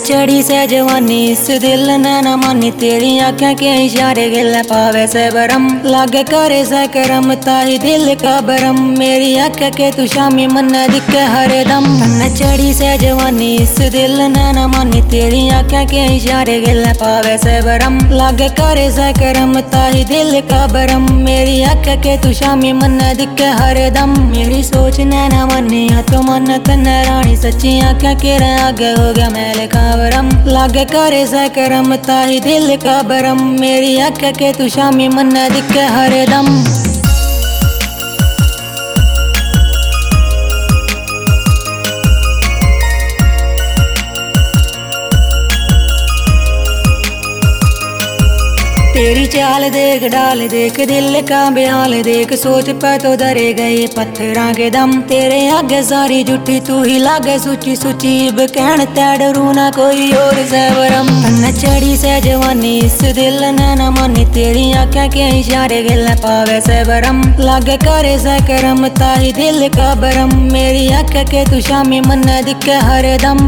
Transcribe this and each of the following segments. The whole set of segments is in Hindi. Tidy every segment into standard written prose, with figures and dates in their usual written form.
चढ़ी से जवानी इस दिल ने न मानी तेरी आंखें के इशारे गिल पावे से बरम लागे करे से करम ताही दिल का बरम मेरी आंखें के तू शामी मन दिखे हरे दम। चढ़ी से जवानी इस दिल ने न मानी तेरी आंखें के इशारे गिल पावे से बरम लागे करे से करम ताही दिल का बरम मेरी आंखें के तू शामी मन दिखे हरे दम। मेरी सोच ने न मानी तो मन तन रानी सच्ची आंखें के आगे हो गया मैल कावरम लागे करे से करम ताही दिल का बरम मेरी आंखें के तू शामी मन दिखे हरे दम। तेरी चाल देख डाल देख दिल का बेहाल देख सोच पे तो डरे गए पत्थरां के दम तेरे आगे सारी जुटी तू ही लागे सुची सुची कहन तैडरू ना कोई और सवरम। चढ़ी से जवानी इस दिल ने न मानी तेरी आंखें के इशारे गिल पावे से बरम लागे करे से करम ताही दिल का बरम मेरी आंखें के तू शामी मन दिखे हरे दम।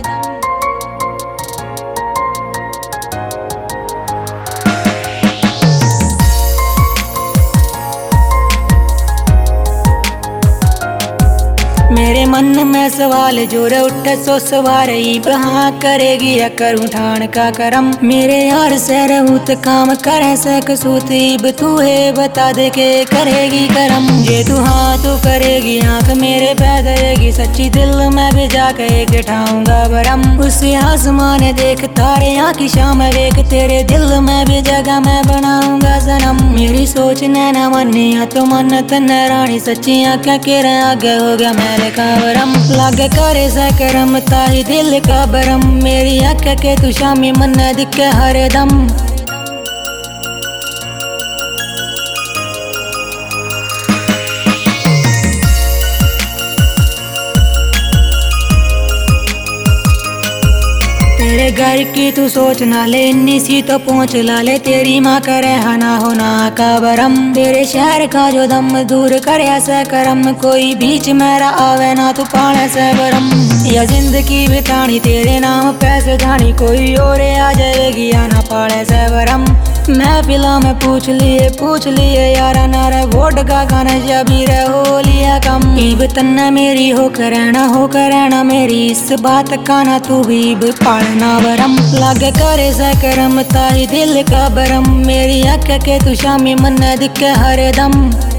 मेरे मन में सवाल जोर उठे सो सवार हाँ करेगी या करूँ ठान का करम मेरे यार से रहूत काम करे से कसूत इब तू है बता दे के करेगी करम ये तू हाँ तू करेगी आंख मेरे पे धरेगी सच्ची दिल में भी जाके एक ठाऊंगा बरम उस आसमान देख तारे यहाँ की शाम देख तेरे दिल में भी जगह मैं बनाऊंगा सनम। मेरी सोच ने न मानी तो मन तन रानी सच्ची आंखें के आगे हो गया मैल कावरम लागे करे से करम ताही दिल का बरम मेरी आंखें के तू शामी मन दिखे हरे दम। तेरे घर की तू सोच ना ले इन्नी सी तो पहुँच ला ले तेरी माँ करे हना होना का बरम तेरे शहर का जो दम दूर करे ऐसा करम कोई बीच मेरा आवे ना तू पाले से बरम या जिंदगी बितानी तेरे नाम पैसे जानी कोई और आ जाएगी या ना पाले से बरम। मैं पिला में पूछ लिए यारा नारा वोट का खाना शबीर हो लिया कम इब तन्ना मेरी हो करना मेरी इस बात का ना तू भी पालना बरम लागे करे से करम ताही दिल का बरम मेरी आंखें के तू शामी मन दिखे हरे दम।